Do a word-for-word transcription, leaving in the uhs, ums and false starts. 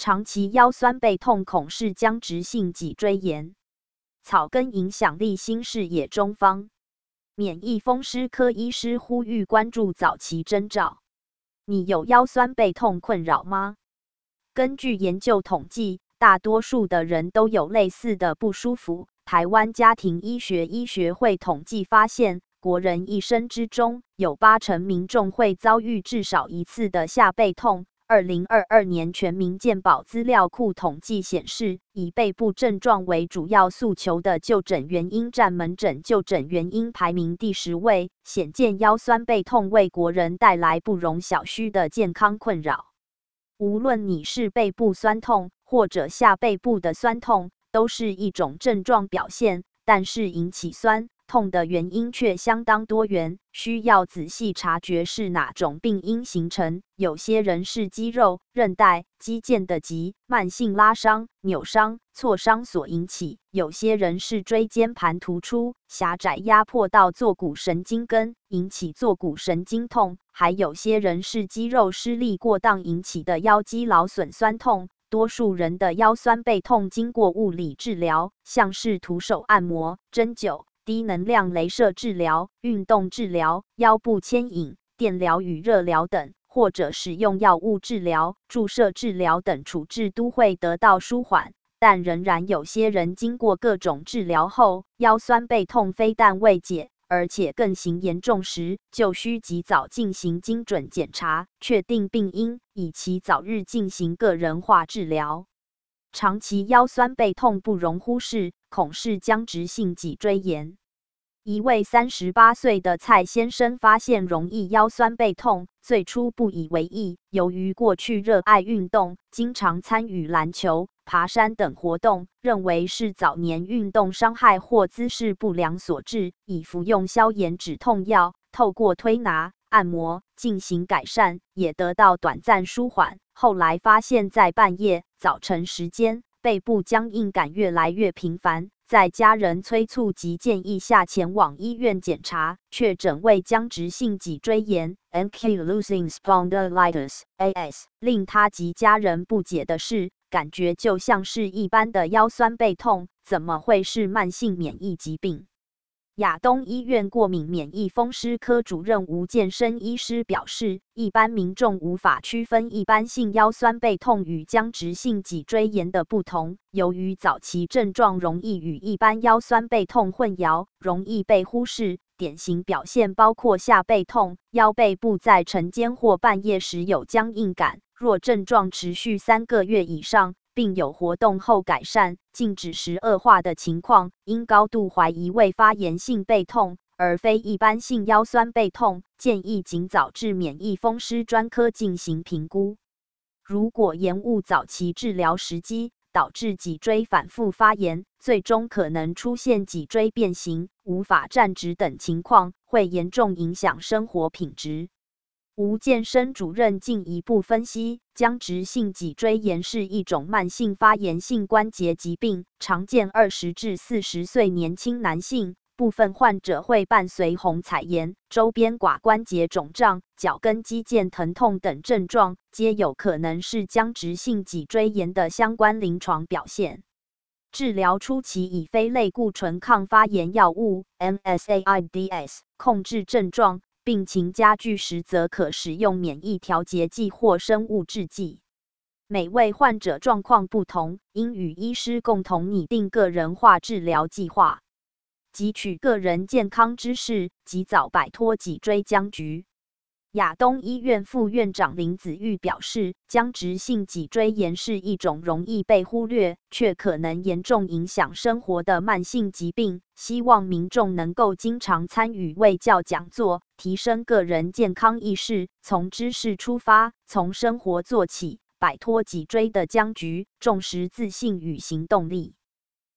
长期腰酸背痛恐是僵直性脊椎炎。草根影响力新视野中方。免疫风湿科医师呼吁关注早期征兆。你有腰酸背痛困扰吗？根据研究统计，大多数的人都有类似的不舒服。台湾家庭医学医学会统计发现，国人一生之中有八成民众会遭遇至少一次的下背痛。二零二二年全民健保资料库统计显示，以背部症状为主要诉求的就诊原因占门诊就诊原因排名第十位，显见腰酸背痛为国人带来不容小觑的健康困扰。无论你是背部酸痛或者下背部的酸痛，都是一种症状表现，但是引起酸痛的原因却相当多元，需要仔细察觉是哪种病因形成。有些人是肌肉、韧带、肌腱的急慢性拉伤、扭伤、挫伤所引起；有些人是椎间盘突出、狭窄压迫到坐骨神经根，引起坐骨神经痛；还有些人是肌肉施力过当引起的腰肌劳损酸痛。多数人的腰酸背痛经过物理治疗，像是徒手按摩、针灸、低能量雷射治疗、运动治疗、腰部牵引、电疗与热疗等，或者使用药物治疗、注射治疗等处置都会得到舒缓。但仍然有些人经过各种治疗后，腰酸背痛非但未解，而且更形严重时，就需及早进行精准检查，确定病因，以期早日进行个人化治疗。长期腰酸背痛不容忽视，恐是僵直性脊椎炎。一位三十八岁的蔡先生发现容易腰酸背痛，最初不以为意，由于过去热爱运动，经常参与篮球、爬山等活动，认为是早年运动伤害或姿势不良所致，已服用消炎止痛药，透过推拿、按摩进行改善，也得到短暂舒缓。后来发现，在半夜、早晨时间，背部僵硬感越来越频繁，在家人催促及建议下前往医院检查，确诊为僵直性脊椎炎 （Ankylosing spondylitis，A S）。令他及家人不解的是，感觉就像是一般的腰酸背痛，怎么会是慢性免疫疾病？亚东医院过敏免疫风湿科主任吴建生医师表示，一般民众无法区分一般性腰酸背痛与僵直性脊椎炎的不同，由于早期症状容易与一般腰酸背痛混淆，容易被忽视。典型表现包括下背痛、腰背部在晨间或半夜时有僵硬感，若症状持续三个月以上，并有活动后改善、静止时恶化的情况，应高度怀疑为发炎性背痛，而非一般性腰酸背痛，建议尽早至免疫风湿专科进行评估。如果延误早期治疗时机，导致脊椎反复发炎，最终可能出现脊椎变形、无法站直等情况，会严重影响生活品质。吴建生主任进一步分析，僵直性脊椎炎是一种慢性发炎性关节疾病，常见二十至四十岁年轻男性，部分患者会伴随虹彩炎、周边寡关节肿胀、脚跟肌腱疼痛等症状，皆有可能是僵直性脊椎炎的相关临床表现。治疗初期以非类固醇抗发炎药物 （N SAIDs） 控制症状。病情加剧时，则可使用免疫调节剂或生物制剂。每位患者状况不同，应与医师共同拟定个人化治疗计划，汲取个人健康知识，及早摆脱脊椎僵局。亚东医院副院长林子玉表示，僵直性脊椎炎是一种容易被忽略，却可能严重影响生活的慢性疾病，希望民众能够经常参与卫教讲座，提升个人健康意识，从知识出发，从生活做起，摆脱脊椎的僵局，重拾自信与行动力。